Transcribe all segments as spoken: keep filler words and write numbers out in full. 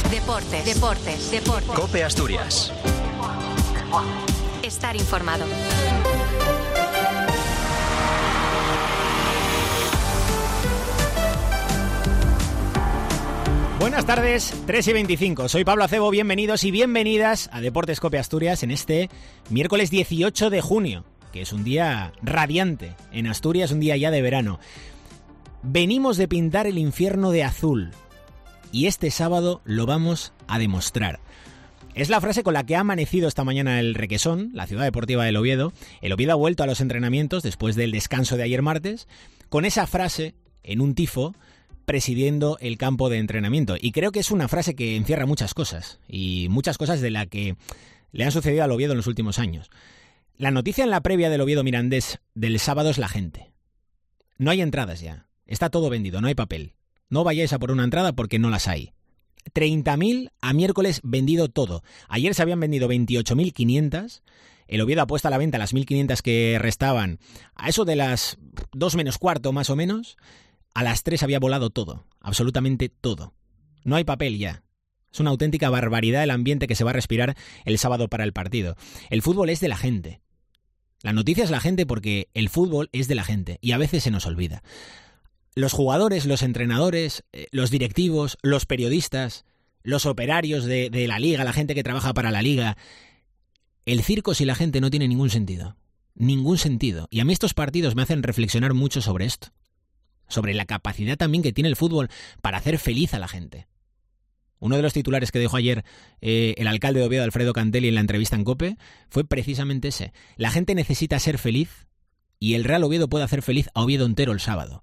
Deportes, deportes, deportes. COPE Asturias. Estar informado. Buenas tardes, tres y veinticinco. Soy Pablo Acebo, bienvenidos y bienvenidas a Deportes COPE Asturias en este miércoles dieciocho de junio, que es un día radiante en Asturias, un día ya de verano. Venimos de pintar el infierno de azul y este sábado lo vamos a demostrar. Es la frase con la que ha amanecido esta mañana el Requesón, la ciudad deportiva del Oviedo. El Oviedo ha vuelto a los entrenamientos después del descanso de ayer martes, con esa frase en un tifo presidiendo el campo de entrenamiento. Y creo que es una frase que encierra muchas cosas, y muchas cosas de la que le han sucedido al Oviedo en los últimos años. La noticia en la previa del Oviedo Mirandés del sábado es la gente. No hay entradas ya, está todo vendido, no hay papel. No vayáis a por una entrada porque no las hay. treinta mil a miércoles vendido todo. Ayer se habían vendido veintiocho mil quinientas. El Oviedo ha puesto a la venta las mil quinientas que restaban a eso de las dos menos cuarto más o menos. A las tres había volado todo, absolutamente todo. No hay papel ya. Es una auténtica barbaridad el ambiente que se va a respirar el sábado para el partido. El fútbol es de la gente. La noticia es la gente porque el fútbol es de la gente y a veces se nos olvida. Los jugadores, los entrenadores, los directivos, los periodistas, los operarios de, de la liga, la gente que trabaja para la liga. El circo sin la gente no tiene ningún sentido. Ningún sentido. Y a mí estos partidos me hacen reflexionar mucho sobre esto. Sobre la capacidad también que tiene el fútbol para hacer feliz a la gente. Uno de los titulares que dejó ayer eh, el alcalde de Oviedo, Alfredo Cantelli, en la entrevista en COPE, fue precisamente ese. La gente necesita ser feliz y el Real Oviedo puede hacer feliz a Oviedo entero el sábado.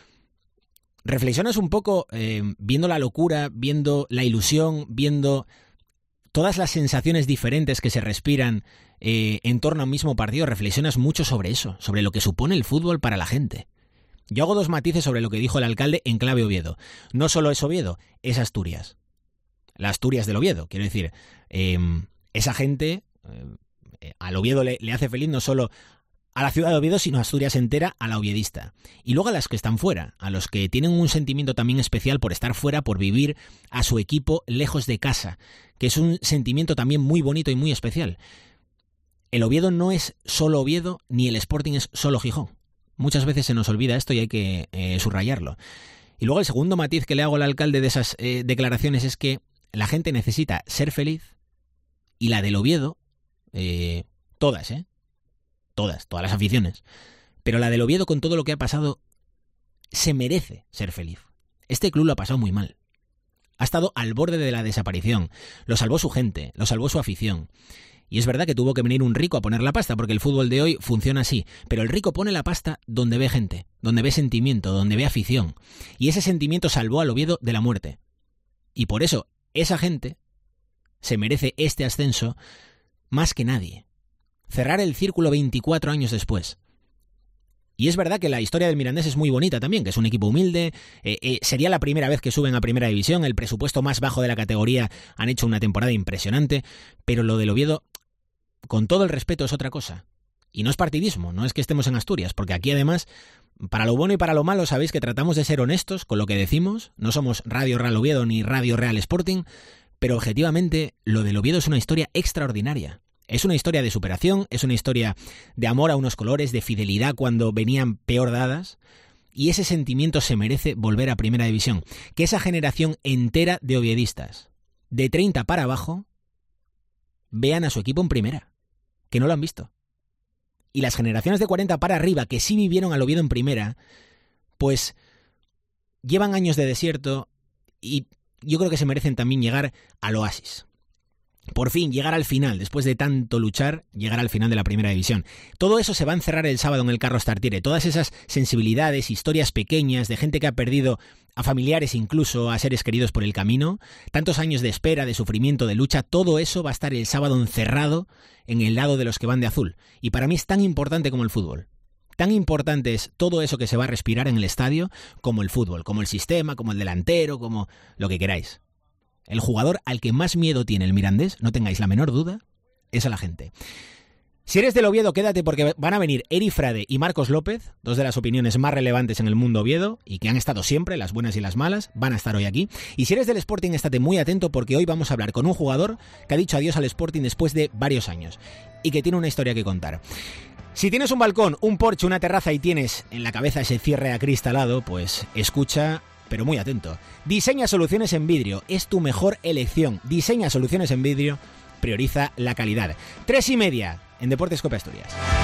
Reflexionas un poco eh, viendo la locura, viendo la ilusión, viendo todas las sensaciones diferentes que se respiran eh, en torno a un mismo partido. Reflexionas mucho sobre eso, sobre lo que supone el fútbol para la gente. Yo hago dos matices sobre lo que dijo el alcalde en clave Oviedo. No solo es Oviedo, es Asturias. La Asturias del Oviedo. Quiero decir, eh, esa gente, eh, al Oviedo le, le hace feliz no solo a la ciudad de Oviedo, sino a Asturias entera, a la oviedista. Y luego a las que están fuera, a los que tienen un sentimiento también especial por estar fuera, por vivir a su equipo lejos de casa, que es un sentimiento también muy bonito y muy especial. El Oviedo no es solo Oviedo, ni el Sporting es solo Gijón. Muchas veces se nos olvida esto y hay que eh, subrayarlo. Y luego el segundo matiz que le hago al alcalde de esas eh, declaraciones es que la gente necesita ser feliz y la del Oviedo, eh, todas, ¿eh? Todas, todas las aficiones. Pero la del Oviedo, con todo lo que ha pasado, se merece ser feliz. Este club lo ha pasado muy mal. Ha estado al borde de la desaparición. Lo salvó su gente, lo salvó su afición. Y es verdad que tuvo que venir un rico a poner la pasta, porque el fútbol de hoy funciona así. Pero el rico pone la pasta donde ve gente, donde ve sentimiento, donde ve afición. Y ese sentimiento salvó al Oviedo de la muerte. Y por eso, esa gente se merece este ascenso más que nadie. Cerrar el círculo veinticuatro años después. Y es verdad que la historia del Mirandés es muy bonita también, que es un equipo humilde, eh, eh, sería la primera vez que suben a Primera División, el presupuesto más bajo de la categoría, han hecho una temporada impresionante, pero lo del Oviedo, con todo el respeto, es otra cosa. Y no es partidismo, no es que estemos en Asturias, porque aquí además, para lo bueno y para lo malo, sabéis que tratamos de ser honestos con lo que decimos, no somos Radio Real Oviedo ni Radio Real Sporting, pero objetivamente lo del Oviedo es una historia extraordinaria. Es una historia de superación, es una historia de amor a unos colores, de fidelidad cuando venían peor dadas, y ese sentimiento se merece volver a Primera División. Que esa generación entera de oviedistas, de treinta para abajo, vean a su equipo en Primera, que no lo han visto. Y las generaciones de cuarenta para arriba, que sí vivieron al Oviedo en Primera, pues llevan años de desierto y yo creo que se merecen también llegar al oasis. Por fin, llegar al final, después de tanto luchar, llegar al final de la Primera División. Todo eso se va a encerrar el sábado en el Carlos Tartiere. Todas esas sensibilidades, historias pequeñas de gente que ha perdido a familiares, incluso a seres queridos por el camino, tantos años de espera, de sufrimiento, de lucha, todo eso va a estar el sábado encerrado en el lado de los que van de azul. Y para mí es tan importante como el fútbol. Tan importante es todo eso que se va a respirar en el estadio como el fútbol, como el sistema, como el delantero, como lo que queráis. El jugador al que más miedo tiene el Mirandés, no tengáis la menor duda, es a la gente. Si eres del Oviedo, quédate porque van a venir Eri Frade y Marcos López, dos de las opiniones más relevantes en el mundo Oviedo y que han estado siempre, las buenas y las malas, van a estar hoy aquí. Y si eres del Sporting, estate muy atento porque hoy vamos a hablar con un jugador que ha dicho adiós al Sporting después de varios años y que tiene una historia que contar. Si tienes un balcón, un porche, una terraza y tienes en la cabeza ese cierre acristalado, pues escucha, pero muy atento. Diseña Soluciones en Vidrio, es tu mejor elección. Diseña Soluciones en Vidrio, prioriza la calidad. Tres y media en Deportes Cope Asturias.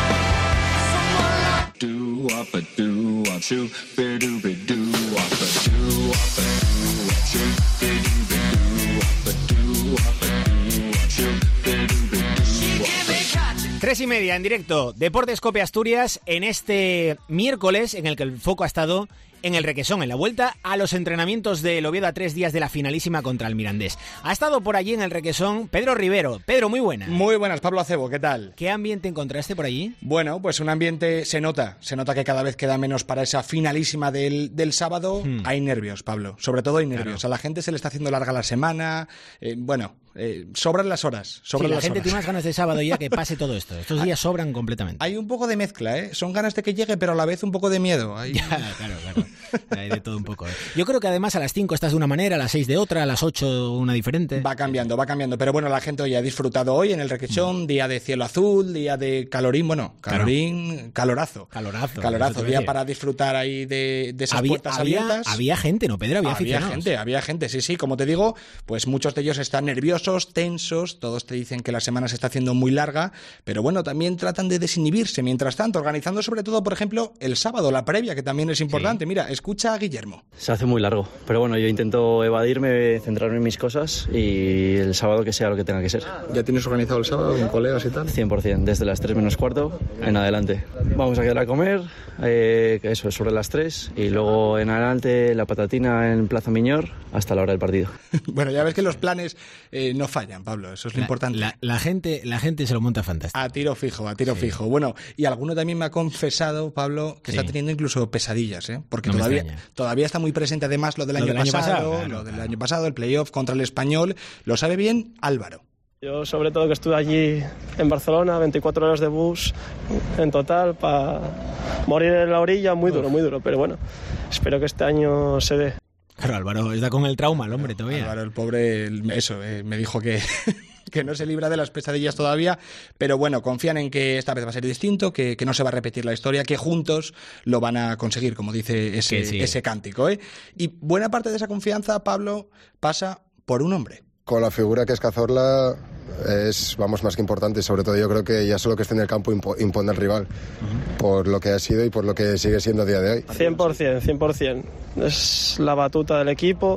Tres y media en directo, Deportes Cope Asturias, en este miércoles en el que el foco ha estado en el Requesón, en la vuelta a los entrenamientos del Oviedo a tres días de la finalísima contra el Mirandés. Ha estado por allí en el Requesón Pedro Rivero. Pedro, muy buenas. Muy buenas, Pablo Acebo, ¿qué tal? ¿Qué ambiente encontraste por allí? Bueno, pues un ambiente, se nota, se nota que cada vez queda menos para esa finalísima del, del sábado. Hmm. Hay nervios, Pablo, sobre todo hay nervios. Claro. A la gente se le está haciendo larga la semana, eh, bueno, eh, sobran las horas. Sobran sí, la las gente horas. tiene unas ganas de sábado ya que pase todo esto. Estos días sobran completamente. Hay un poco de mezcla, ¿eh? Son ganas de que llegue, pero a la vez un poco de miedo. Hay... Ya, claro, claro. Hay de todo un poco. ¿eh? Yo creo que además a las cinco estás de una manera, a las seis de otra, a las ocho una diferente. Va cambiando, va cambiando. Pero bueno, la gente hoy ha disfrutado hoy en el Requesón, mm. día de cielo azul, día de calorín, bueno, calorín, claro. calorazo. Calorazo. Calorazo, día para disfrutar ahí de, de esas había, puertas había, abiertas. Había gente, ¿no, Pedro? Había, había aficionados. gente, había gente, sí, sí. Como te digo, pues muchos de ellos están nerviosos, tensos, todos te dicen que la semana se está haciendo muy larga, pero bueno, también tratan de desinhibirse mientras tanto, organizando sobre todo, por ejemplo, el sábado, la previa, que también es importante. Sí. Mira, escucha a Guillermo. Se hace muy largo, pero bueno, yo intento evadirme, centrarme en mis cosas y el sábado que sea lo que tenga que ser. ¿Ya tienes organizado el sábado con colegas y tal? cien por ciento, desde las tres menos cuarto en adelante. Vamos a quedar a comer, eh, eso es sobre las tres, y luego en adelante la patatina en Plaza Miñor hasta la hora del partido. Bueno, ya ves que los planes eh, no fallan, Pablo, eso es lo la, importante. La, la, gente, la gente se lo monta fantástico. A tiro fijo, a tiro sí. fijo. Bueno, y alguno también me ha confesado, Pablo, que sí. está teniendo incluso pesadillas, ¿eh? Porque no todavía, todavía está muy presente además lo del año, lo del año pasado, pasado claro, lo del claro. año pasado, el playoff contra el Español. Lo sabe bien Álvaro. Yo sobre todo que estuve allí en Barcelona, veinticuatro horas de bus en total, para morir en la orilla, muy duro, muy duro, pero bueno, espero que este año se dé. Claro, Álvaro está con el trauma, el hombre, todavía. Álvaro, el pobre, eso, eh, me dijo que... que no se libra de las pesadillas todavía, pero bueno, confían en que esta vez va a ser distinto, que, que no se va a repetir la historia, que juntos lo van a conseguir, como dice ese, sí. ese cántico, ¿eh? Y buena parte de esa confianza, Pablo, pasa por un hombre. Con la figura que es Cazorla es, vamos, más que importante, sobre todo yo creo que ya solo que esté en el campo impo, impone al rival, uh-huh. por lo que ha sido y por lo que sigue siendo a día de hoy. cien por ciento, cien por ciento. Es la batuta del equipo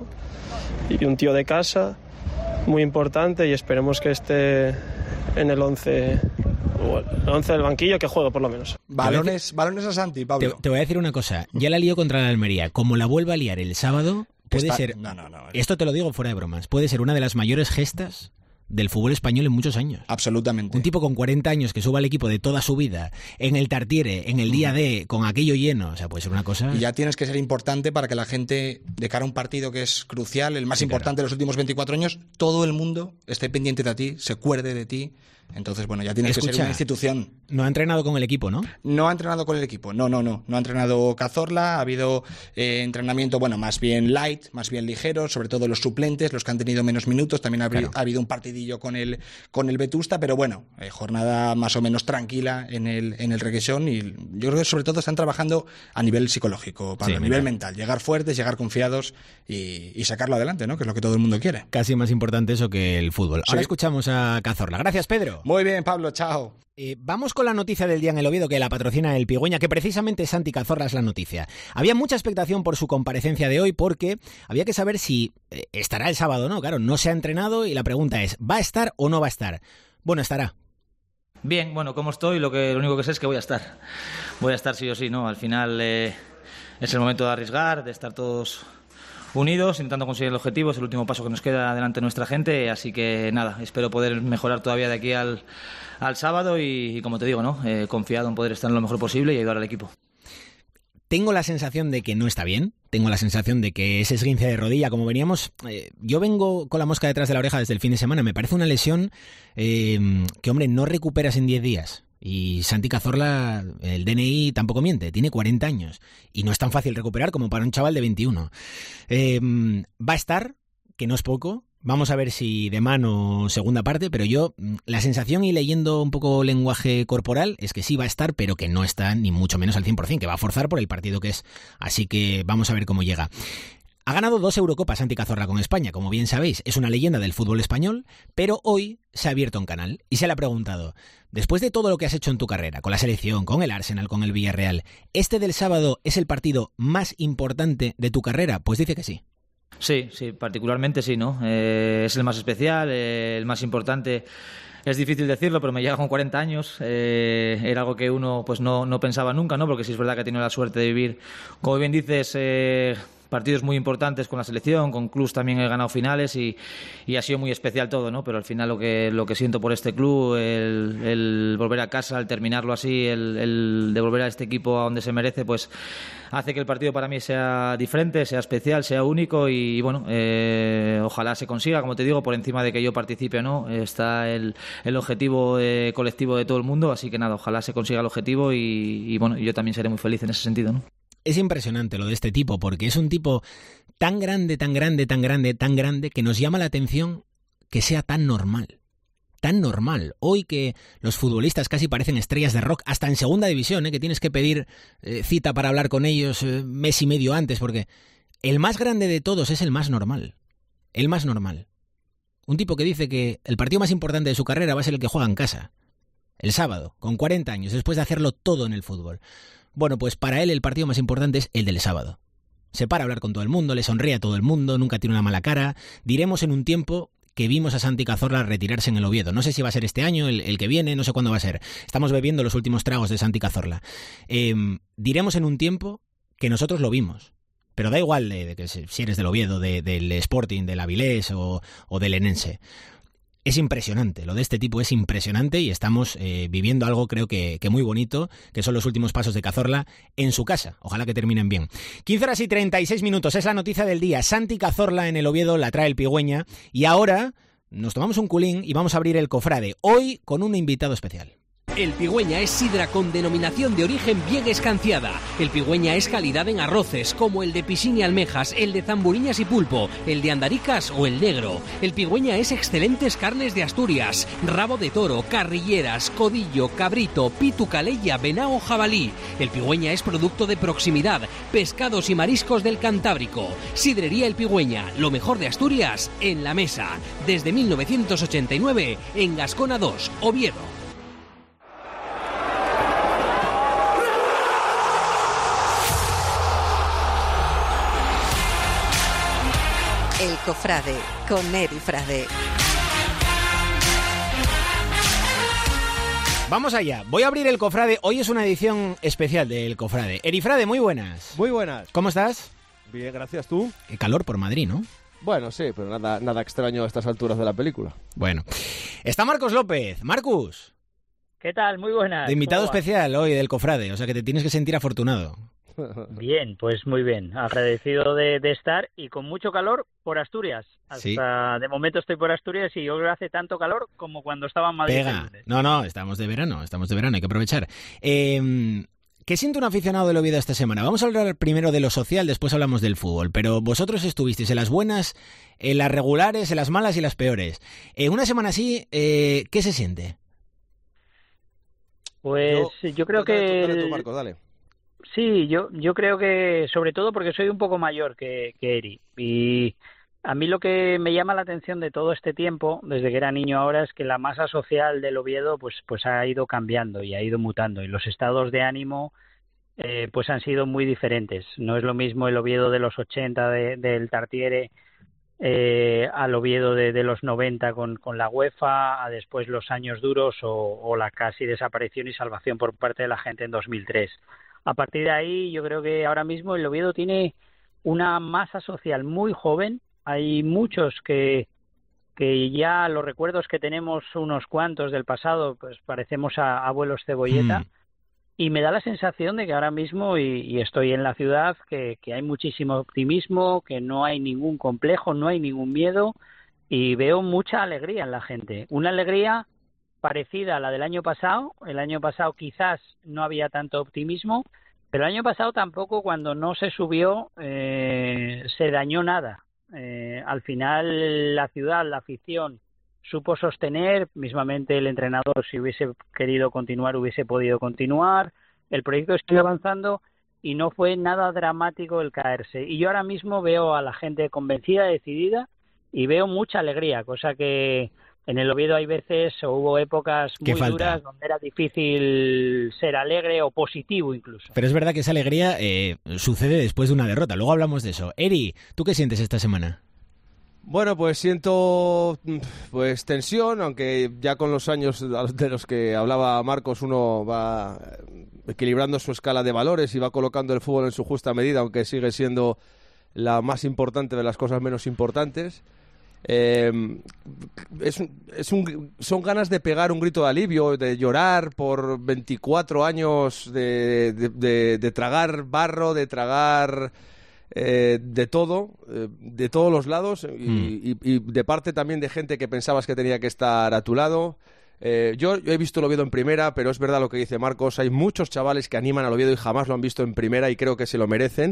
y un tío de casa muy importante y esperemos que esté en el once, el once del banquillo, que juegue por lo menos. Balones, balones a Santi, Pablo. Te, te voy a decir una cosa, ya la lío contra la Almería, como la vuelva a liar el sábado, puede Está... ser, no, no, no, esto te lo digo fuera de bromas, puede ser una de las mayores gestas del fútbol español en muchos años. Absolutamente. Un tipo con cuarenta años que suba al equipo de toda su vida, en el Tartiere, en el día D, con aquello lleno, o sea, puede ser una cosa... Y ya tienes que ser importante para que la gente, de cara a un partido que es crucial, el más sí, importante claro. de los últimos veinticuatro años, todo el mundo esté pendiente de ti, se acuerde de ti. Entonces, bueno, ya tienes Escucha, que ser una institución. No ha entrenado con el equipo, ¿no? No ha entrenado con el equipo, no, no, no. No ha entrenado Cazorla, ha habido eh, entrenamiento, bueno, más bien light, más bien ligero, sobre todo los suplentes, los que han tenido menos minutos. También ha, claro. ha habido un partidillo con el, con el Vetusta, pero bueno, eh, jornada más o menos tranquila en el, en el Requesón y yo creo que sobre todo están trabajando a nivel psicológico, Pablo, sí, a nivel mental. Llegar fuertes, llegar confiados y, y sacarlo adelante, ¿no? Que es lo que todo el mundo quiere. Casi más importante eso que el fútbol. Ahora sí. escuchamos a Cazorla. Gracias, Pedro. Muy bien, Pablo, chao. Eh, vamos con la noticia del día en el Oviedo, que la patrocina el Pigüeña, que precisamente Santi Cazorla es la noticia. Había mucha expectación por su comparecencia de hoy porque había que saber si eh, estará el sábado o no. Claro, no se ha entrenado y la pregunta es, ¿va a estar o no va a estar? Bueno, estará. Bien, bueno, ¿cómo estoy? Lo que lo único que sé es que voy a estar. Voy a estar sí o sí, ¿no? Al final eh, es el momento de arriesgar, de estar todos unidos, intentando conseguir el objetivo. Es el último paso que nos queda delante de nuestra gente, así que nada, espero poder mejorar todavía de aquí al, al sábado y, y como te digo, ¿no? Eh, confiado en poder estar en lo mejor posible y ayudar al equipo. Tengo la sensación de que no está bien, tengo la sensación de que ese esguince de rodilla, como veníamos, eh, yo vengo con la mosca detrás de la oreja desde el fin de semana, me parece una lesión eh, que, hombre, no recuperas en diez días. Y Santi Cazorla, el D N I tampoco miente, tiene cuarenta años. Y no es tan fácil recuperar como para un chaval de veintiuno. Eh, va a estar, que no es poco. Vamos a ver si de mano segunda parte, pero yo, la sensación y leyendo un poco lenguaje corporal es que sí va a estar, pero que no está ni mucho menos al cien por ciento, que va a forzar por el partido que es. Así que vamos a ver cómo llega. Ha ganado dos Eurocopas Santi Cazorla con España, como bien sabéis. Es una leyenda del fútbol español, pero hoy se ha abierto un canal y se le ha preguntado, después de todo lo que has hecho en tu carrera, con la selección, con el Arsenal, con el Villarreal, ¿este del sábado es el partido más importante de tu carrera? Pues dice que sí. Sí, sí, particularmente sí, ¿no? Eh, es el más especial, eh, el más importante. Es difícil decirlo, pero me llega con cuarenta años. Eh, era algo que uno pues no, no pensaba nunca, ¿no? Porque sí es verdad que he tenido la suerte de vivir, como bien dices, eh, partidos muy importantes con la selección, con clubs también he ganado finales y, y ha sido muy especial todo, ¿no? Pero al final lo que, lo que siento por este club, el, el volver a casa, el terminarlo así, el, el devolver a este equipo a donde se merece, pues hace que el partido para mí sea diferente, sea especial, sea único y, y bueno, eh, ojalá se consiga, como te digo, por encima de que yo participe o no, está el, el objetivo eh, colectivo de todo el mundo, así que nada, ojalá se consiga el objetivo y, y bueno, yo también seré muy feliz en ese sentido, ¿no? Es impresionante lo de este tipo, porque es un tipo tan grande, tan grande, tan grande, tan grande, que nos llama la atención que sea tan normal. Tan normal. Hoy que los futbolistas casi parecen estrellas de rock, hasta en segunda división, ¿eh? Que tienes que pedir eh, cita para hablar con ellos eh, mes y medio antes, porque el más grande de todos es el más normal. El más normal. Un tipo que dice que el partido más importante de su carrera va a ser el que juega en casa. El sábado, con cuarenta años, después de hacerlo todo en el fútbol. Bueno, pues para él el partido más importante es el del sábado. Se para a hablar con todo el mundo, le sonríe a todo el mundo, nunca tiene una mala cara. Diremos en un tiempo que vimos a Santi Cazorla retirarse en el Oviedo. No sé si va a ser este año, el, el que viene, no sé cuándo va a ser. Estamos bebiendo los últimos tragos de Santi Cazorla. Eh, diremos en un tiempo que nosotros lo vimos. Pero da igual de, de que si eres del Oviedo, de, del Sporting, del Avilés o, o del Enense. Es impresionante, lo de este tipo es impresionante y estamos eh, viviendo algo creo que, que muy bonito, que son los últimos pasos de Cazorla en su casa. Ojalá que terminen bien. quince horas y treinta y seis minutos, es la noticia del día. Santi Cazorla en el Oviedo, la trae el Pigüeña y ahora nos tomamos un culín y vamos a abrir el cofrade, hoy con un invitado especial. El Pigüeña es sidra con denominación de origen bien escanciada. El Pigüeña es calidad en arroces, como el de piscina y almejas, el de zamburiñas y pulpo, el de andaricas o el negro. El Pigüeña es excelentes carnes de Asturias, rabo de toro, carrilleras, codillo, cabrito, pitu, calella, venao, jabalí. El Pigüeña es producto de proximidad, pescados y mariscos del Cantábrico. Sidrería El Pigüeña, lo mejor de Asturias en la mesa. Desde mil novecientos ochenta y nueve, en Gascona dos, Oviedo. El Cofrade, con Eri Frade. Vamos allá, voy a abrir el Cofrade. Hoy es una edición especial del Cofrade. Eri Frade, muy buenas. Muy buenas. ¿Cómo estás? Bien, gracias. ¿Tú? Qué calor por Madrid, ¿no? Bueno, sí, pero nada, nada extraño a estas alturas de la película. Bueno, está Marcos López. Marcus. ¿Qué tal? Muy buenas. De invitado especial hoy del Cofrade, o sea que te tienes que sentir afortunado. Bien, pues muy bien. Agradecido de, de estar y con mucho calor por Asturias. Hasta sí. De momento estoy por Asturias y hoy hace tanto calor como cuando estaba en Madrid. Pega. No, no, estamos de verano, estamos de verano, hay que aprovechar. Eh, ¿Qué siente un aficionado del Oviedo esta semana? Vamos a hablar primero de lo social, después hablamos del fútbol. Pero vosotros estuvisteis en las buenas, en las regulares, en las malas y las peores. En una semana así, eh, ¿qué se siente? Pues yo, yo creo que... Dale tú, Marcos, dale. Sí, yo, yo creo que sobre todo porque soy un poco mayor que, que Eri y a mí lo que me llama la atención de todo este tiempo, desde que era niño ahora, es que la masa social del Oviedo pues, pues ha ido cambiando y ha ido mutando y los estados de ánimo eh, pues han sido muy diferentes. No es lo mismo el Oviedo de los ochenta de, del Tartiere eh, al Oviedo de, de los noventa con, con la UEFA, a después los años duros o, o la casi desaparición y salvación por parte de la gente en dos mil tres. A partir de ahí, yo creo que ahora mismo el Oviedo tiene una masa social muy joven. Hay muchos que, que ya los recuerdos que tenemos, unos cuantos del pasado, pues parecemos a abuelos cebolleta. Mm. Y me da la sensación de que ahora mismo, y, y estoy en la ciudad, que, que hay muchísimo optimismo, que no hay ningún complejo, no hay ningún miedo, y veo mucha alegría en la gente. Una alegría parecida a la del año pasado. El año pasado quizás no había tanto optimismo, pero el año pasado tampoco, cuando no se subió, eh, se dañó nada. Eh, al final la ciudad, la afición, supo sostener, mismamente el entrenador, si hubiese querido continuar, hubiese podido continuar. El proyecto siguió avanzando y no fue nada dramático el caerse. Y yo ahora mismo veo a la gente convencida, decidida, y veo mucha alegría, cosa que en el Oviedo hay veces, o hubo épocas muy duras donde era difícil ser alegre o positivo incluso. Pero es verdad que esa alegría eh, sucede después de una derrota. Luego hablamos de eso. Eri, ¿tú qué sientes esta semana? Bueno, pues siento pues tensión, aunque ya con los años de los que hablaba Marcos uno va equilibrando su escala de valores y va colocando el fútbol en su justa medida, aunque sigue siendo la más importante de las cosas menos importantes. Eh, es, es un, son ganas de pegar un grito de alivio, de llorar por veinticuatro años, de, de, de, de tragar barro, de tragar eh, de todo, eh, de todos los lados, y, mm. y, y de parte también de gente que pensabas que tenía que estar a tu lado. Eh, yo, yo he visto el Oviedo en primera, pero es verdad lo que dice Marcos, hay muchos chavales que animan al Oviedo y jamás lo han visto en primera y creo que se lo merecen.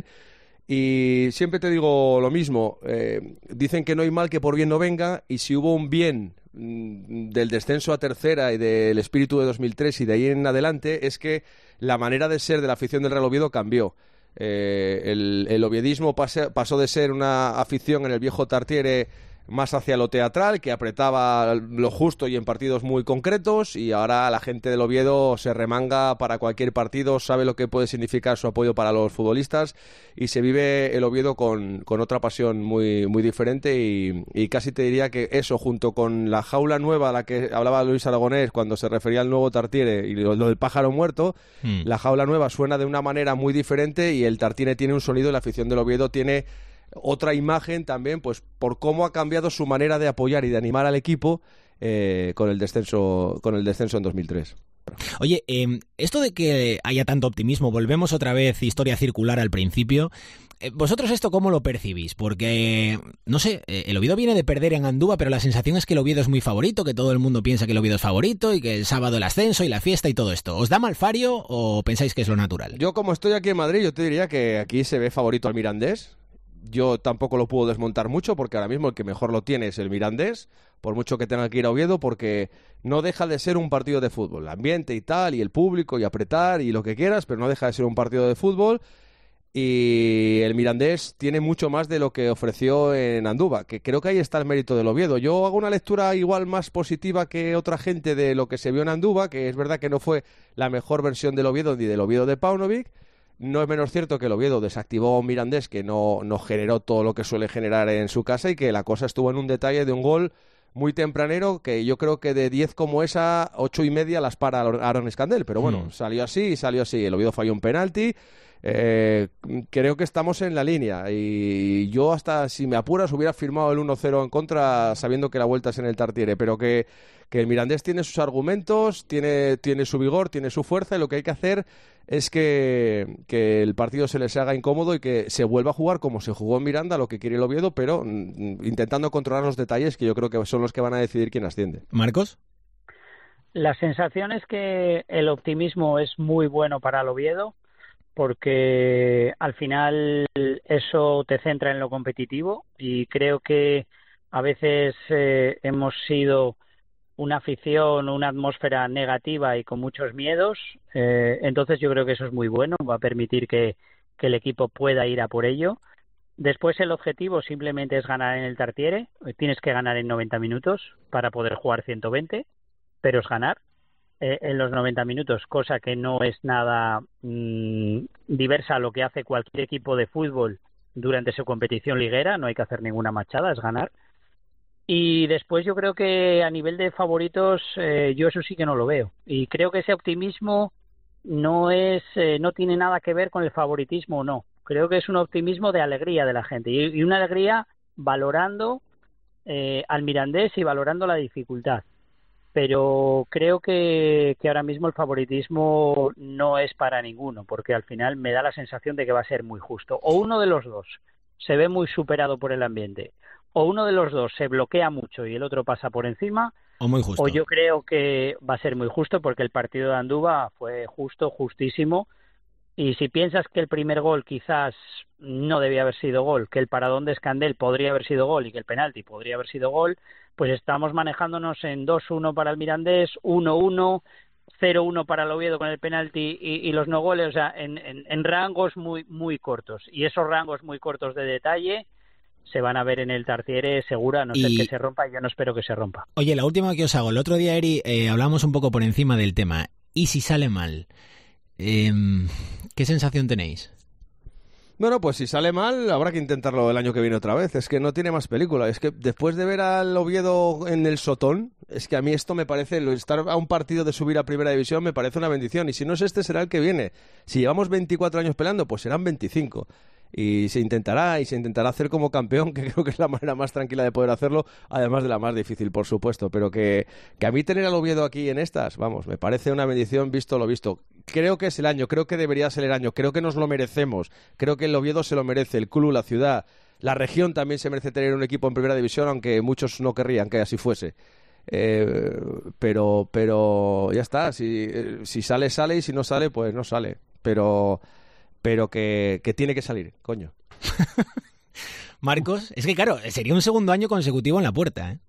Y siempre te digo lo mismo, eh, dicen que no hay mal que por bien no venga, y si hubo un bien mmm, del descenso a tercera y del espíritu de dos mil tres y de ahí en adelante, es que la manera de ser de la afición del Real Oviedo cambió. Eh, el, el oviedismo pase, pasó de ser una afición en el viejo Tartiere más hacia lo teatral, que apretaba lo justo y en partidos muy concretos, y ahora la gente del Oviedo se remanga para cualquier partido, sabe lo que puede significar su apoyo para los futbolistas y se vive el Oviedo con, con otra pasión muy, muy diferente y, y casi te diría que eso, junto con la jaula nueva a la que hablaba Luis Aragonés cuando se refería al nuevo Tartiere y lo, lo del pájaro muerto, mm. la jaula nueva suena de una manera muy diferente y el Tartiere tiene un sonido y la afición del Oviedo tiene otra imagen también, pues por cómo ha cambiado su manera de apoyar y de animar al equipo eh, con el descenso con el descenso en dos mil tres. Oye, eh, esto de que haya tanto optimismo, volvemos otra vez historia circular al principio. Eh, ¿Vosotros esto cómo lo percibís? Porque, no sé, eh, el Oviedo viene de perder en Andúba, pero la sensación es que el Oviedo es muy favorito, que todo el mundo piensa que el Oviedo es favorito y que el sábado el ascenso y la fiesta y todo esto. ¿Os da mal fario o pensáis que es lo natural? Yo, como estoy aquí en Madrid, yo te diría que aquí se ve favorito al Mirandés. Yo tampoco lo puedo desmontar mucho porque ahora mismo el que mejor lo tiene es el Mirandés, por mucho que tenga que ir a Oviedo, porque no deja de ser un partido de fútbol. El ambiente y tal, y el público, y apretar, y lo que quieras, pero no deja de ser un partido de fútbol. Y el Mirandés tiene mucho más de lo que ofreció en Andúba, que creo que ahí está el mérito del Oviedo. Yo hago una lectura igual más positiva que otra gente de lo que se vio en Andúba, que es verdad que no fue la mejor versión del Oviedo ni del Oviedo de Paunovic. No es menos cierto que el Oviedo desactivó a un Mirandés que no, no generó todo lo que suele generar en su casa y que la cosa estuvo en un detalle de un gol muy tempranero que yo creo que de diez como esa, ocho y media las para Aaron Escandel. Pero bueno, hmm. salió así y salió así. El Oviedo falló un penalti. Eh, creo que estamos en la línea y yo hasta, si me apuras, hubiera firmado el uno cero en contra sabiendo que la vuelta es en el Tartiere, pero que, que el Mirandés tiene sus argumentos, tiene, tiene su vigor, tiene su fuerza y lo que hay que hacer es que, que el partido se les haga incómodo y que se vuelva a jugar como se jugó en Miranda, lo que quiere el Oviedo, pero mm, intentando controlar los detalles que yo creo que son los que van a decidir quién asciende. ¿Marcos? La sensación es que el optimismo es muy bueno para el Oviedo, porque al final eso te centra en lo competitivo y creo que a veces eh, hemos sido una afición, una atmósfera negativa y con muchos miedos, eh, entonces yo creo que eso es muy bueno, va a permitir que, que el equipo pueda ir a por ello. Después el objetivo simplemente es ganar en el Tartiere, tienes que ganar en noventa minutos para poder jugar ciento veinte, pero es ganar eh, en los noventa minutos, cosa que no es nada mmm, diversa a lo que hace cualquier equipo de fútbol durante su competición liguera, no hay que hacer ninguna machada, es ganar. Y después yo creo que a nivel de favoritos eh, yo eso sí que no lo veo y creo que ese optimismo no es eh, no tiene nada que ver con el favoritismo o no, creo que es un optimismo de alegría de la gente y, y una alegría valorando eh, al Mirandés y valorando la dificultad, pero creo que, que ahora mismo el favoritismo no es para ninguno porque al final me da la sensación de que va a ser muy justo, o uno de los dos se ve muy superado por el ambiente o uno de los dos se bloquea mucho y el otro pasa por encima, O muy justo. O yo creo que va a ser muy justo, porque el partido de Andúba fue justo, justísimo. Y si piensas que el primer gol quizás no debía haber sido gol, que el paradón de Escandel podría haber sido gol y que el penalti podría haber sido gol, pues estamos manejándonos en dos uno para el Mirandés, uno uno, cero uno para el Oviedo con el penalti y, y los no goles, o sea, en, en, en rangos muy muy cortos. Y esos rangos muy cortos de detalle se van a ver en el Tartiere segura, a no ser y... que se rompa, y yo no espero que se rompa. Oye, la última que os hago. El otro día, Eri, eh, hablamos un poco por encima del tema. ¿Y si sale mal? Eh, ¿Qué sensación tenéis? Bueno, pues si sale mal, habrá que intentarlo el año que viene otra vez. Es que no tiene más película. Es que después de ver al Oviedo en el Sotón, es que a mí esto me parece, estar a un partido de subir a Primera División me parece una bendición. Y si no es este, será el que viene. Si llevamos veinticuatro años peleando, pues serán veinticinco. Y se intentará, y se intentará hacer como campeón, que creo que es la manera más tranquila de poder hacerlo, además de la más difícil, por supuesto. Pero que, que a mí tener al Oviedo aquí en estas, vamos, me parece una bendición visto lo visto. Creo que es el año, creo que debería ser el año, creo que nos lo merecemos, creo que el Oviedo se lo merece, el club, la ciudad, la región también se merece tener un equipo en Primera División, aunque muchos no querrían que así fuese. Eh, pero, pero ya está, si, si sale, sale, y si no sale, pues no sale. Pero... pero que, que tiene que salir, coño. Marcos, es que claro, sería un segundo año consecutivo en la puerta, ¿eh?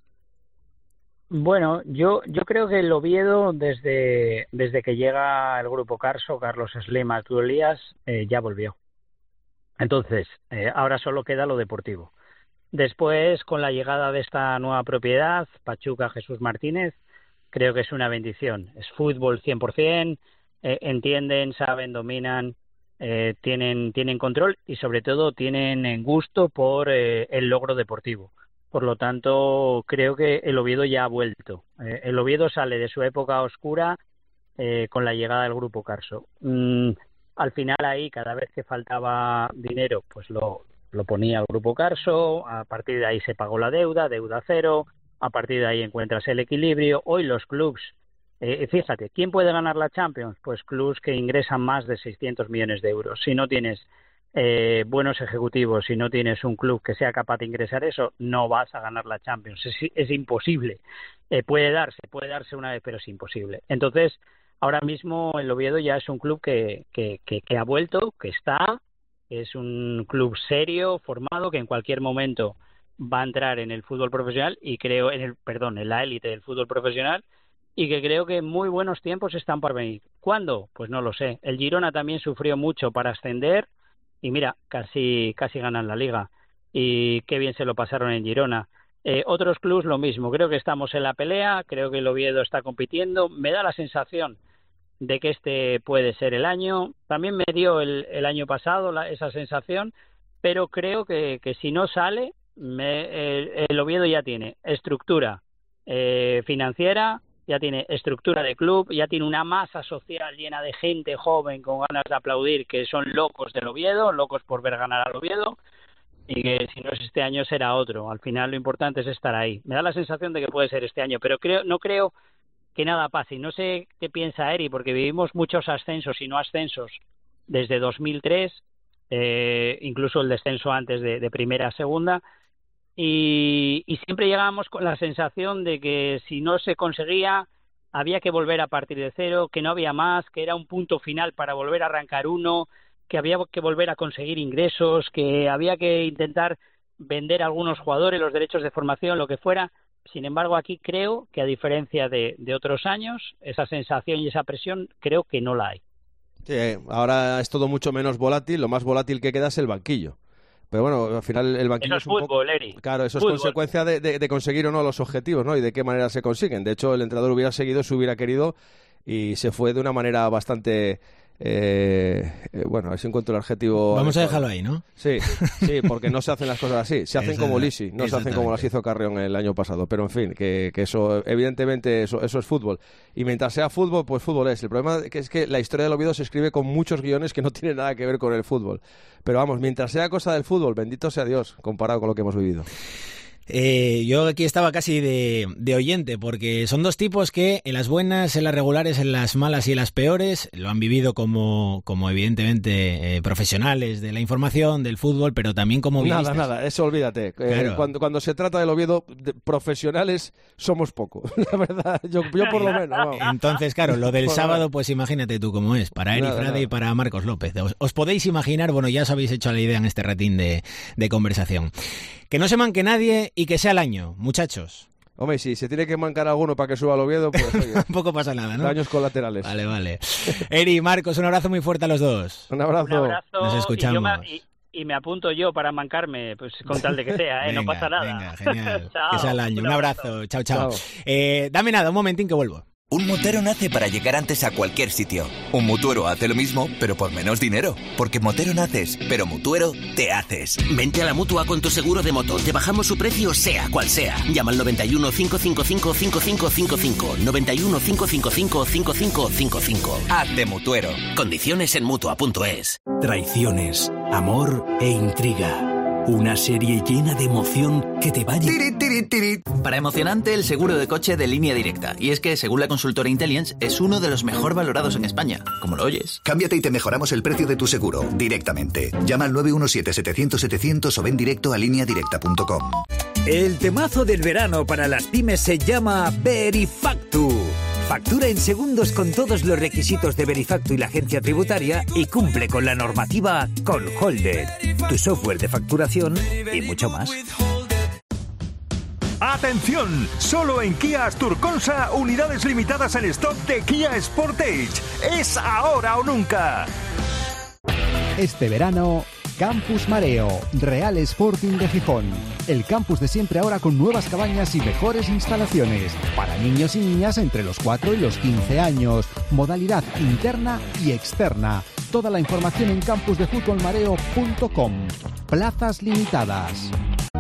Bueno, yo yo creo que el Oviedo, desde desde que llega el grupo Carso, Carlos Slim, Arturo Elías, eh, ya volvió. Entonces, eh, ahora solo queda lo deportivo. Después, con la llegada de esta nueva propiedad, Pachuca Jesús Martínez, creo que es una bendición. Es fútbol cien por ciento, eh, entienden, saben, dominan, eh, tienen tienen control y sobre todo tienen gusto por eh, el logro deportivo. Por lo tanto, creo que el Oviedo ya ha vuelto. Eh, el Oviedo sale de su época oscura eh, con la llegada del grupo Carso. Mm, al final ahí, cada vez que faltaba dinero, pues lo, lo ponía el grupo Carso. A partir de ahí se pagó la deuda, deuda cero. A partir de ahí encuentras el equilibrio. Hoy los clubs, eh, fíjate, ¿quién puede ganar la Champions? Pues clubs que ingresan más de seiscientos millones de euros. Si no tienes Eh, buenos ejecutivos, si no tienes un club que sea capaz de ingresar eso, no vas a ganar la Champions. Es, es imposible. Eh, puede darse, puede darse una vez, pero es imposible. Entonces, ahora mismo el Oviedo ya es un club que, que, que, que ha vuelto, que está, es un club serio, formado, que en cualquier momento va a entrar en el fútbol profesional y creo, en el, perdón, en la élite del fútbol profesional, y que creo que muy buenos tiempos están para venir. ¿Cuándo? Pues no lo sé. El Girona también sufrió mucho para ascender. Y mira, casi casi ganan la Liga. Y qué bien se lo pasaron en Girona. Eh, otros clubs lo mismo. Creo que estamos en la pelea. Creo que el Oviedo está compitiendo. Me da la sensación de que este puede ser el año. También me dio el, el año pasado la, esa sensación. Pero creo que, que si no sale, me, el, el Oviedo ya tiene estructura eh, financiera, ya tiene estructura de club, ya tiene una masa social llena de gente joven con ganas de aplaudir, que son locos del Oviedo, locos por ver ganar al Oviedo, y que si no es este año será otro. Al final lo importante es estar ahí. Me da la sensación de que puede ser este año, pero creo no creo que nada pase. Y no sé qué piensa Eri, porque vivimos muchos ascensos y no ascensos desde dos mil tres, eh, incluso el descenso antes de, de primera a segunda, Y, y siempre llegábamos con la sensación de que si no se conseguía había que volver a partir de cero, que no había más, que era un punto final para volver a arrancar uno, que había que volver a conseguir ingresos, que había que intentar vender a algunos jugadores, los derechos de formación, lo que fuera. Sin embargo, aquí creo que a diferencia de, de otros años, esa sensación y esa presión creo que no la hay. Sí, ahora es todo mucho menos volátil, lo más volátil que queda es el banquillo. Pero bueno, al final el banquillo eso es, es un fútbol, poco... Eri. Claro, eso fútbol. Es consecuencia de, de, de conseguir o no los objetivos, ¿no? Y de qué manera se consiguen. De hecho, el entrenador hubiera seguido si hubiera querido y se fue de una manera bastante... Eh, eh, bueno, a ver si encuentro el adjetivo... Vamos adecuado. a dejarlo ahí, ¿no? Sí, sí, porque no se hacen las cosas así. Se hacen Exacto, como Lisi, no se hacen como las hizo Carrión el año pasado. Pero en fin, que, que eso, evidentemente, eso, eso es fútbol. Y mientras sea fútbol, pues fútbol es. El problema es que la historia del Oviedo se escribe con muchos guiones que no tienen nada que ver con el fútbol. Pero vamos, mientras sea cosa del fútbol, bendito sea Dios, comparado con lo que hemos vivido. Eh, yo aquí estaba casi de, de oyente, porque son dos tipos que en las buenas, en las regulares, en las malas y en las peores lo han vivido como, como evidentemente eh, profesionales de la información, del fútbol, pero también como guionistas. Nada, nada, eso olvídate. Claro. Eh, cuando, cuando se trata del Oviedo, de profesionales somos pocos, la verdad, yo, yo por lo menos. Vamos. Entonces, claro, lo del sábado, pues imagínate tú cómo es, para Eri Nada, Frade nada. y para Marcos López. Os, os podéis imaginar, bueno, ya os habéis hecho la idea en este ratín de, de conversación. Que no se manque nadie y que sea el año, muchachos. Hombre, si se tiene que mancar alguno para que suba al Oviedo, pues oye, Tampoco pasa nada, ¿no? daños colaterales. Vale, vale. Eri, Marcos, un abrazo muy fuerte a los dos. Un abrazo. Un abrazo. Nos escuchamos. Y, yo me, y, y me apunto yo para mancarme, pues con tal de que sea, ¿eh? Venga, No pasa nada. Venga, genial. Chao. Que sea el año. Un abrazo. Chao, chao. Chao. Eh, dame nada, un momentín que vuelvo. Un motero nace para llegar antes a cualquier sitio. Un mutuero hace lo mismo, pero por menos dinero. Porque motero naces, pero mutuero te haces. Vente a la Mutua con tu seguro de moto. Te bajamos su precio sea cual sea. Llama al noventa y uno, cinco cinco cinco, cinco cinco cinco cinco. noventa y uno, cinco cinco cinco, cinco cinco cinco cinco. Hazte mutuero. Condiciones en Mutua punto es. Traiciones, amor e intriga. Una serie llena de emoción que te va a... Para emocionante, el seguro de coche de Línea Directa. Y es que, según la consultora Intelligence, es uno de los mejor valorados en España. Como lo oyes. Cámbiate y te mejoramos el precio de tu seguro directamente. Llama al nueve uno siete, setecientos, setecientos o ven directo a línea directa punto com. El temazo del verano para las pymes se llama Verifactu. Factura en segundos con todos los requisitos de Verifactu y la agencia tributaria y cumple con la normativa con Holded, tu software de facturación y mucho más. ¡Atención! Solo en Kia Asturconsa, unidades limitadas en stock de Kia Sportage. ¡Es ahora o nunca! Este verano, Campus Mareo, Real Sporting de Gijón. El campus de siempre ahora con nuevas cabañas y mejores instalaciones. Para niños y niñas entre los cuatro y los quince años. Modalidad interna y externa. Toda la información en campus de fútbol mareo punto com. Plazas limitadas.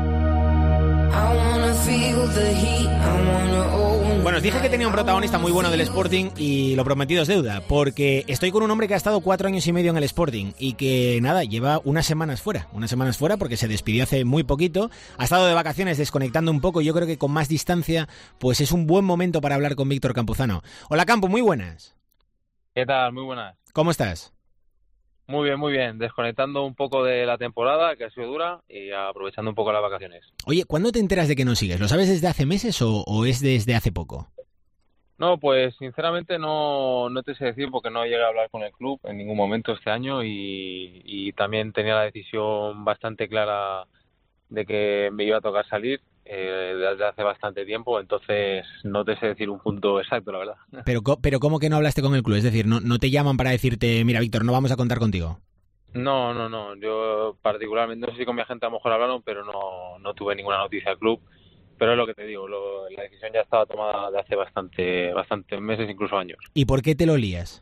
Bueno, os dije que tenía un protagonista muy bueno del Sporting y lo prometido es deuda, porque estoy con un hombre que ha estado cuatro años y medio en el Sporting y que, nada, lleva unas semanas fuera, unas semanas fuera porque se despidió hace muy poquito, ha estado de vacaciones desconectando un poco y yo creo que con más distancia, pues es un buen momento para hablar con Víctor Campuzano. Hola, Campo, muy buenas. ¿Qué tal? Muy buenas. ¿Cómo estás? Muy bien, muy bien. Desconectando un poco de la temporada, que ha sido dura, y aprovechando un poco las vacaciones. Oye, ¿cuándo te enteras de que no sigues? ¿Lo sabes desde hace meses o, o es desde hace poco? No, pues sinceramente no, no te sé decir porque no llegué a hablar con el club en ningún momento este año y, y también tenía la decisión bastante clara de que me iba a tocar salir eh, desde hace bastante tiempo, entonces no te sé decir un punto exacto, la verdad. Pero, pero ¿cómo que no hablaste con el club? Es decir, ¿no, no te llaman para decirte, mira, Víctor, no vamos a contar contigo? No, no, no. Yo particularmente, no sé si con mi agente a lo mejor hablaron, pero no, no tuve ninguna noticia del club. Pero es lo que te digo, lo, la decisión ya estaba tomada de hace bastante, bastantes meses, incluso años. ¿Y por qué te lo lías?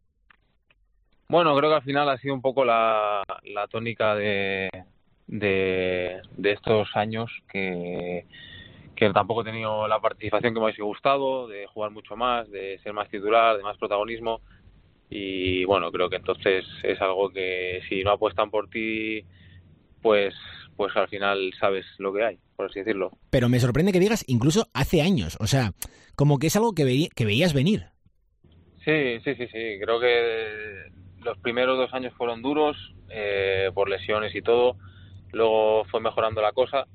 Bueno, creo que al final ha sido un poco la, la tónica de, de, de estos años que, que tampoco he tenido la participación que me hubiese gustado, de jugar mucho más, de ser más titular, de más protagonismo. Y bueno, creo que entonces es algo que si no apuestan por ti, pues, pues al final sabes lo que hay, por así decirlo. Pero me sorprende que digas incluso hace años, o sea, como que es algo que, veí, que veías venir. Sí, sí, sí, sí, creo que los primeros dos años fueron duros, eh, por lesiones y todo, luego fue mejorando la cosa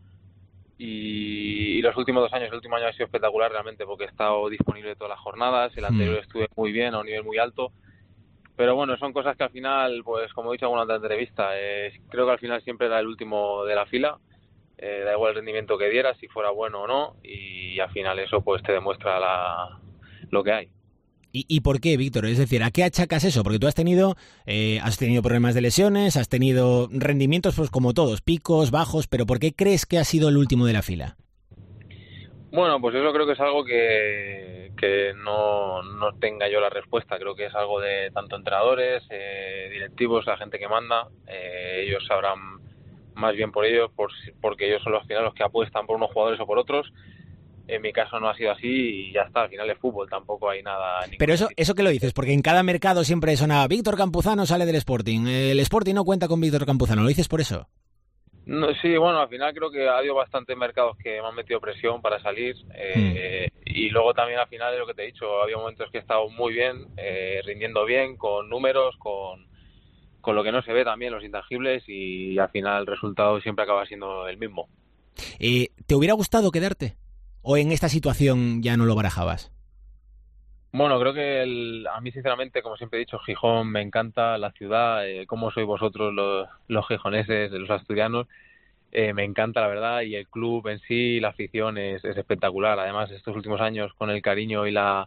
y, y los últimos dos años, el último año ha sido espectacular realmente porque he estado disponible todas las jornadas, el anterior mm. estuve muy bien, a un nivel muy alto. Pero bueno, son cosas que al final, pues como he dicho en alguna otra entrevista, eh, creo que al final siempre era el último de la fila, eh, da igual el rendimiento que diera, si fuera bueno o no, y al final eso pues te demuestra la, lo que hay. ¿Y, ¿Y por qué, Víctor? Es decir, ¿a qué achacas eso? Porque tú has tenido eh, has tenido problemas de lesiones, has tenido rendimientos pues como todos, picos, bajos, pero ¿por qué crees que has sido el último de la fila? Bueno, pues eso creo que es algo que, que no, no tenga yo la respuesta. Creo que es algo de tanto entrenadores, eh, directivos, la gente que manda. Eh, ellos sabrán más bien por ellos, por, porque ellos son los, al final los que apuestan por unos jugadores o por otros. En mi caso no ha sido así y ya está, al final es fútbol, tampoco hay nada... Pero eso eso que lo dices, porque en cada mercado siempre sonaba Víctor Campuzano sale del Sporting, el Sporting no cuenta con Víctor Campuzano, ¿lo dices por eso? No, sí, bueno, al final creo que ha habido bastantes mercados que me han metido presión para salir eh, mm. y luego también al final es lo que te he dicho, había momentos que he estado muy bien, eh, rindiendo bien, con números, con, con lo que no se ve también, los intangibles, y al final el resultado siempre acaba siendo el mismo. Eh, ¿Te hubiera gustado quedarte? ¿O en esta situación ya no lo barajabas? Bueno, creo que el, a mí sinceramente, como siempre he dicho, Gijón me encanta, la ciudad, eh, cómo sois vosotros los, los gijoneses, los asturianos, eh, me encanta la verdad, y el club en sí, la afición es, es espectacular. Además, estos últimos años con el cariño y la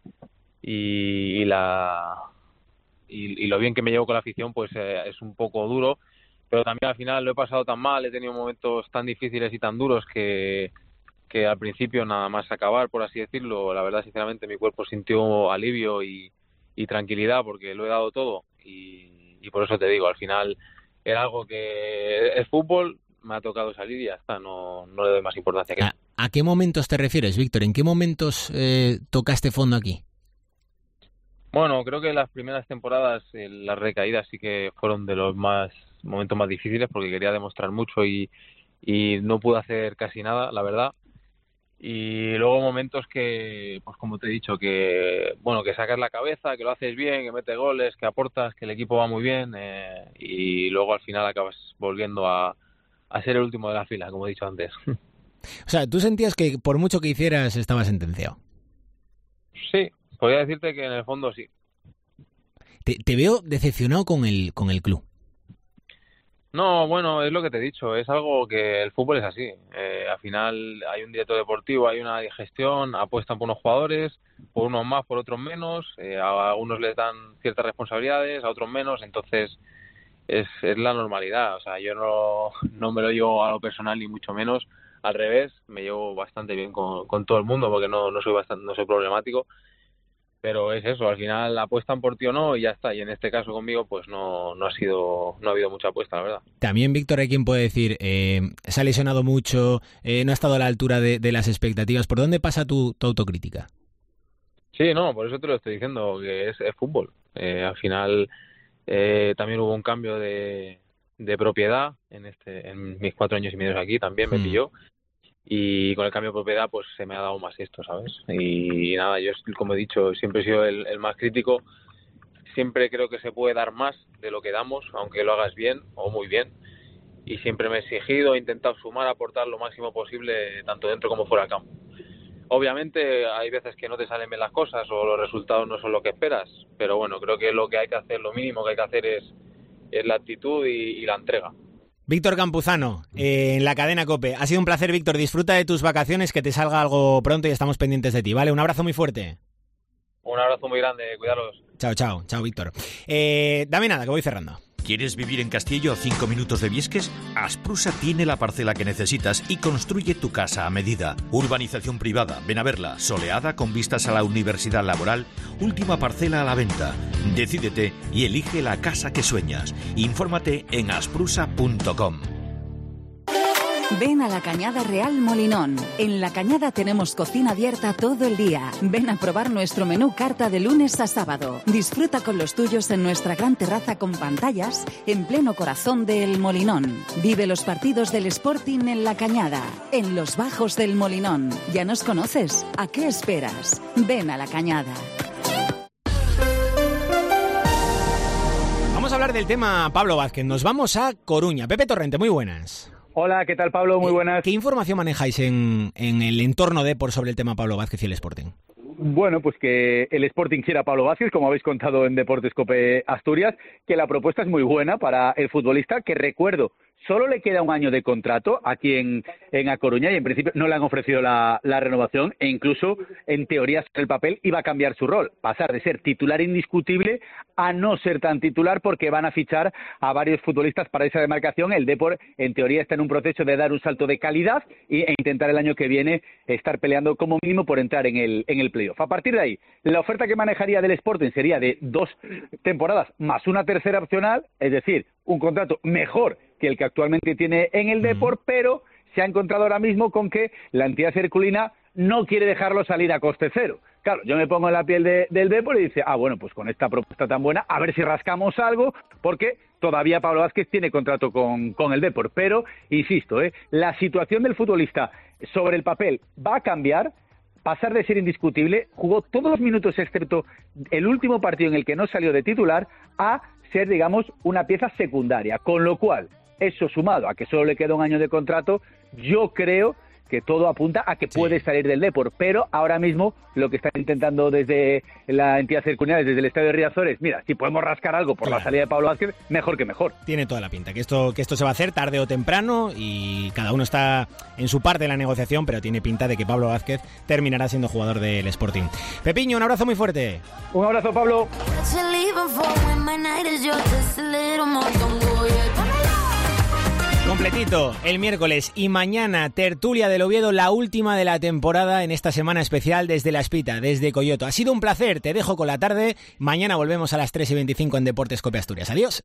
y, y la y, y lo bien que me llevo con la afición, pues eh, es un poco duro, pero también al final lo he pasado tan mal, he tenido momentos tan difíciles y tan duros que que al principio nada más acabar, por así decirlo, la verdad sinceramente mi cuerpo sintió alivio y, y tranquilidad porque lo he dado todo y, y por eso te digo, al final era algo que es fútbol, me ha tocado salir y ya está, no, no le doy más importancia que ¿A, ¿A qué momentos te refieres, Víctor? ¿En qué momentos eh, tocaste fondo aquí? Bueno, creo que las primeras temporadas, eh, las recaídas sí que fueron de los más momentos más difíciles porque quería demostrar mucho y, y no pude hacer casi nada, la verdad. Y luego momentos que, pues como te he dicho, que bueno, que sacas la cabeza, que lo haces bien, que metes goles, que aportas, que el equipo va muy bien eh, y luego al final acabas volviendo a, a ser el último de la fila, como he dicho antes. O sea, ¿tú sentías que por mucho que hicieras estaba sentenciado? Sí, podría decirte que en el fondo sí. Te, te veo decepcionado con el, con el club. No, bueno, es lo que te he dicho, es algo que el fútbol es así. Eh, al final hay un director deportivo, hay una digestión, apuestan por unos jugadores, por unos más, por otros menos, eh, a unos les dan ciertas responsabilidades, a otros menos, entonces es, es la normalidad. O sea, yo no, no me lo llevo a lo personal ni mucho menos, al revés, me llevo bastante bien con, con todo el mundo porque no, no soy bastante, no soy problemático. Pero es eso, al final apuestan por ti o no y ya está. Y en este caso conmigo pues no, no ha sido, no ha habido mucha apuesta, la verdad. También, Víctor, hay quien puede decir, eh, se ha lesionado mucho, eh, no ha estado a la altura de, de las expectativas. ¿Por dónde pasa tu, tu autocrítica? Sí, no, por eso te lo estoy diciendo, que es, es fútbol. Eh, al final eh, también hubo un cambio de, de propiedad en este, en mis cuatro años y medio aquí, también me hmm. pilló. Y con el cambio de propiedad pues se me ha dado más esto, ¿sabes? Y, y nada, yo como he dicho, siempre he sido el, el más crítico, siempre creo que se puede dar más de lo que damos, aunque lo hagas bien o muy bien, y siempre me he exigido, he intentado sumar, aportar lo máximo posible, tanto dentro como fuera del campo. Obviamente hay veces que no te salen bien las cosas o los resultados no son lo que esperas, pero bueno, creo que lo que hay que hacer, lo mínimo que hay que hacer es, es la actitud y, y la entrega. Víctor Campuzano, eh, en la cadena COPE. Ha sido un placer, Víctor. Disfruta de tus vacaciones, que te salga algo pronto y estamos pendientes de ti, ¿vale? Un abrazo muy fuerte. Un abrazo muy grande, cuidaros. Chao, chao, chao, Víctor. Eh, dame nada, que voy cerrando. ¿Quieres vivir en Castillo a cinco minutos de Viesques? Asprusa tiene la parcela que necesitas y construye tu casa a medida. Urbanización privada, ven a verla, soleada con vistas a la Universidad Laboral, última parcela a la venta. Decídete y elige la casa que sueñas. Infórmate en asprusa punto com. Ven a la Cañada Real Molinón. En la Cañada tenemos cocina abierta todo el día. Ven a probar nuestro menú carta de lunes a sábado. Disfruta con los tuyos en nuestra gran terraza con pantallas en pleno corazón del Molinón. Vive los partidos del Sporting en la Cañada, en los bajos del Molinón. ¿Ya nos conoces? ¿A qué esperas? Ven a la Cañada. Vamos a hablar del tema Pablo Vázquez. Nos vamos a Coruña. Pepe Torrente, muy buenas. Hola, ¿qué tal, Pablo? Muy buenas. ¿Qué información manejáis en, en el entorno Depor sobre el tema Pablo Vázquez y el Sporting? Bueno, pues que el Sporting quiera a Pablo Vázquez, como habéis contado en Deportes COPE Asturias, que la propuesta es muy buena para el futbolista, que recuerdo, solo le queda un año de contrato aquí en, en A Coruña y en principio no le han ofrecido la, la renovación e incluso en teoría sobre el papel iba a cambiar su rol, pasar de ser titular indiscutible a no ser tan titular porque van a fichar a varios futbolistas para esa demarcación. El Depor en teoría está en un proceso de dar un salto de calidad e intentar el año que viene estar peleando como mínimo por entrar en el, en el playoff. A partir de ahí, la oferta que manejaría del Sporting sería de dos temporadas más una tercera opcional, es decir, un contrato mejor que el que actualmente tiene en el Depor, pero se ha encontrado ahora mismo con que la entidad herculina no quiere dejarlo salir a coste cero. Claro, yo me pongo en la piel de, del Depor y dice, ah, bueno, pues con esta propuesta tan buena, a ver si rascamos algo, porque todavía Pablo Vázquez tiene contrato con, con el Depor, pero, insisto, ¿eh? la situación del futbolista sobre el papel va a cambiar, pasar de ser indiscutible, jugó todos los minutos excepto el último partido en el que no salió de titular, a ser, digamos, una pieza secundaria, con lo cual, eso sumado a que solo le queda un año de contrato, yo creo que todo apunta a que puede sí. salir del Depor, pero ahora mismo lo que están intentando desde la entidad circunstancial, desde el estadio de Riazor, es, mira, si podemos rascar algo por claro. la salida de Pablo Vázquez, mejor que mejor. Tiene toda la pinta, que esto, que esto se va a hacer tarde o temprano y cada uno está en su parte de la negociación, pero tiene pinta de que Pablo Vázquez terminará siendo jugador del Sporting. Pepiño, un abrazo muy fuerte. Un abrazo, Pablo. Completito, el miércoles y mañana, tertulia del Oviedo, la última de la temporada en esta semana especial desde La Espita, desde Coyoto. Ha sido un placer, te dejo con la tarde. Mañana volvemos a las tres y veinticinco en Deportes Cope Asturias. Adiós.